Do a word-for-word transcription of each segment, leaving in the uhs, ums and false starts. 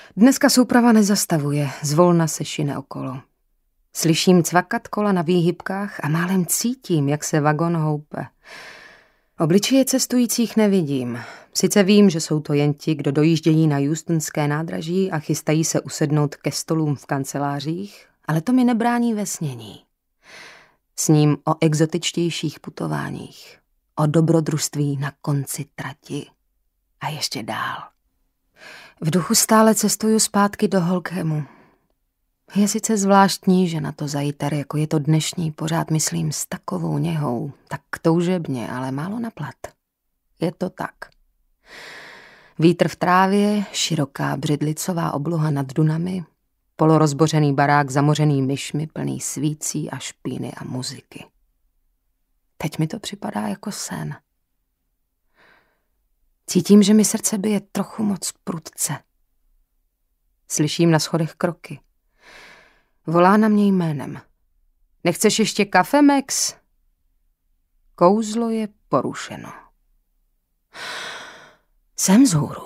Dneska souprava nezastavuje, zvolna se šine okolo. Slyším cvakat kola na výhybkách a málem cítím, jak se vagon houpe. Obličeje cestujících nevidím. Sice vím, že jsou to jen ti, kdo dojíždějí na houstonské nádraží a chystají se usednout ke stolům v kancelářích, ale to mi nebrání ve snění. Sním o exotičtějších putováních, o dobrodružství na konci trati a ještě dál. V duchu stále cestuju zpátky do Holkhemu. Je sice zvláštní, že na to zajiter, jako je to dnešní, pořád myslím s takovou něhou, tak toužebně, ale málo na plat. Je to tak. Vítr v trávě, široká břidlicová obloha nad dunami, polorozbořený barák zamořený myšmi, plný svící a špíny a muziky. Teď mi to připadá jako sen. Cítím, že mi srdce bije trochu moc prudce. Slyším na schodech kroky. Volá na mě jménem. Nechceš ještě kafe, Max? Kouzlo je porušeno. Jsem vzhůru.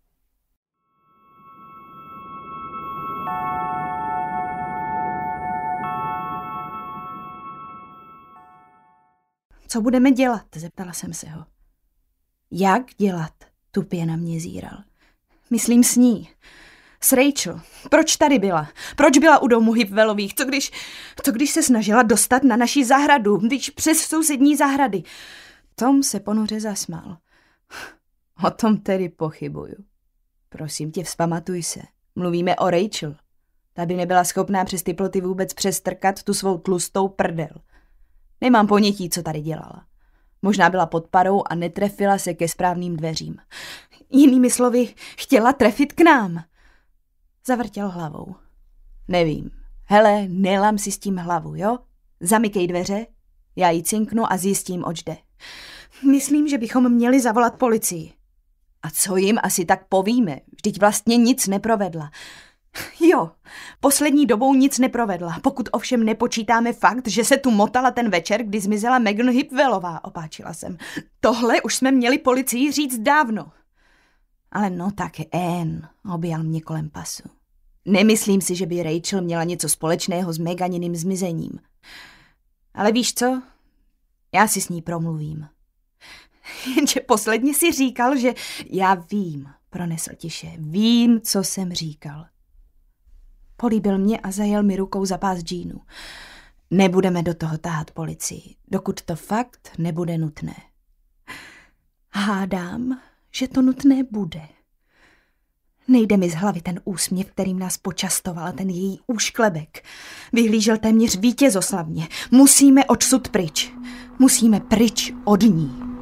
Co budeme dělat? Zeptala jsem se ho. Jak dělat? Tupě na mě zíral. Myslím s ní. S Rachel. Proč tady byla? Proč byla u domu Hipwellových? Co když, co když se snažila dostat na naši zahradu, když přes sousední zahrady? Tom se ponoře zasmál. O tom tedy pochybuju. Prosím tě, vzpamatuj se. Mluvíme o Rachel. Ta by nebyla schopná přes ty ploty vůbec přestrkat tu svou tlustou prdel. Nemám ponětí, co tady dělala. Možná byla pod parou a netrefila se ke správným dveřím. Jinými slovy, chtěla trefit k nám. Zavrtěl hlavou. Nevím. Hele, nelam si s tím hlavu, jo? Zamykej dveře, já ji cinknu a zjistím, oč jde. Myslím, že bychom měli zavolat policii. A co jim asi tak povíme? Vždyť vlastně nic neprovedla. Jo, poslední dobou nic neprovedla, pokud ovšem nepočítáme fakt, že se tu motala ten večer, kdy zmizela Megan Hipwellová, opáčila jsem. Tohle už jsme měli policii říct dávno. Ale no tak Anne, objal mě kolem pasu. Nemyslím si, že by Rachel měla něco společného s Meganiným zmizením. Ale víš co? Já si s ní promluvím. Jenže posledně si říkal, že já vím, pronesl tiše, vím, co jsem říkal. Políbil mě a zajel mi rukou za pás džínu. Nebudeme do toho tahat policii, dokud to fakt nebude nutné. Hádám, že to nutné bude. Nejde mi z hlavy ten úsměv, kterým nás počastovala, ten její úšklebek. Vyhlížel téměř vítězoslavně. Musíme odsud pryč. Musíme pryč od ní.